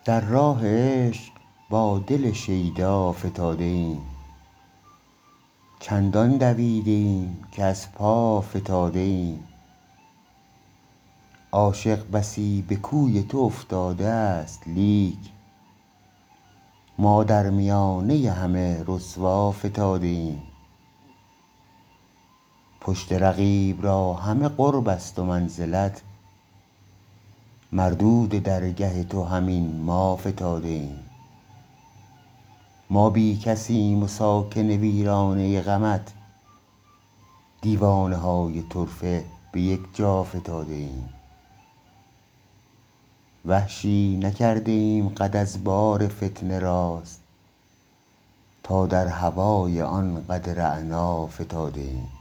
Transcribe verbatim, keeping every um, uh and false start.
در راه عشق با دل شیدا فتاده ایم، چندان دویده ایم که از پا فتاده ایم. عاشق بسی به کوی تو افتاده است لیک، ما در میانه همه رسوا فتاده ایم. پشت رقیب را همه قرب است و منزلت، مردود درگه تو همین ما فتاده ایم. ما بی کسیم و ساکن ویرانه غمت، دیوانه های طرفه به یک جا فتاده ایم. وحشی نکرده ایم قد از بار فتنه راست، تا در هوای آن قد رعنا فتاده ایم.